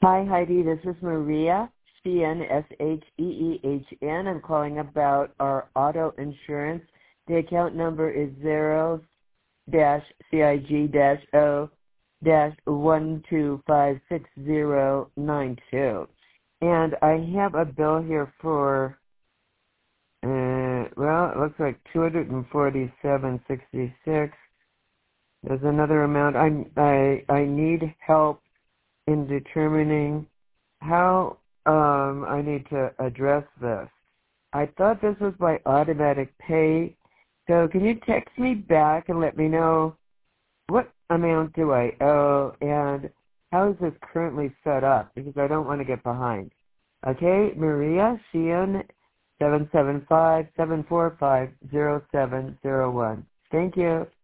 Hi, Heidi. This is Maria, CNSHEEHN. I'm calling about our auto insurance. The account number is 0-CIG-O-1256-092. And I have a bill here for, it looks like $247.66. There's another amount. I need help in determining how I need to address this. I thought this was by automatic pay. So can you text me back and let me know what amount do I owe and how is this currently set up? Because I don't want to get behind. Okay, Maria, CN 775-745-0701. Thank you.